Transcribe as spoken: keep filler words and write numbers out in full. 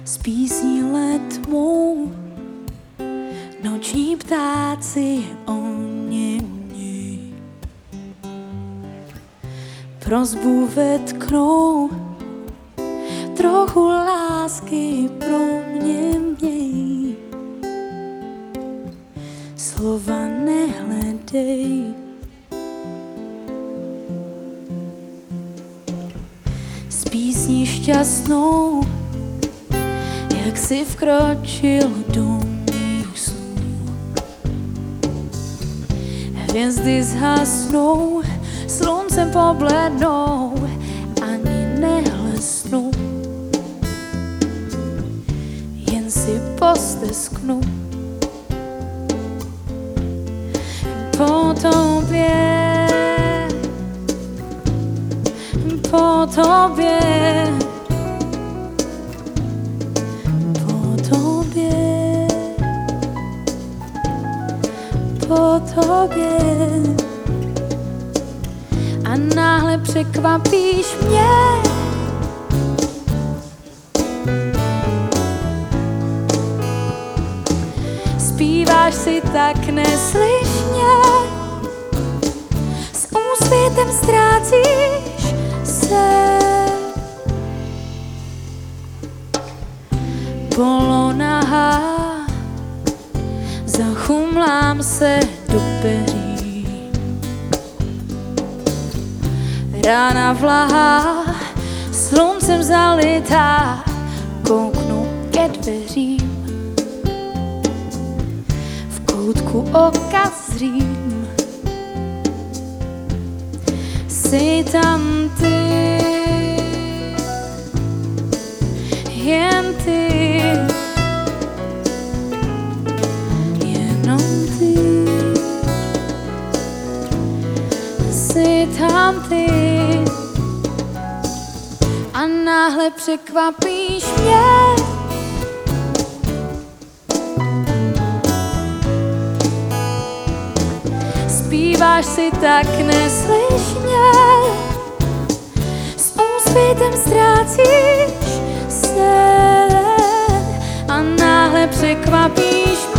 s písní letmou, noční ptáci oněměj. Prosbu vetknou, trochu lásky pro mě měj. Slova nehledej, s písní šťastnou, jak si vkročil do mých snů. Hvězdy zhasnou, sluncem poblednou, ani nehlesnou, jen si postesknu. Po tobě, po tobě, po tobě, po tobě. A náhle překvapíš mě. Zpíváš si tak neslyšně, s úsvitem ztrácíš se. Polonahá, zachumlám se do peří. Rána vlahá, sluncem zalitá, kouknu ke dveřím. V koutku oka zřím, jsi tam ty, jen ty, jenom ty, jsi tam ty. A náhle překvapíš mě. Zpíváš si tak neslyšně, s úsvitem ztrácíš se. A náhle překvapíš mě.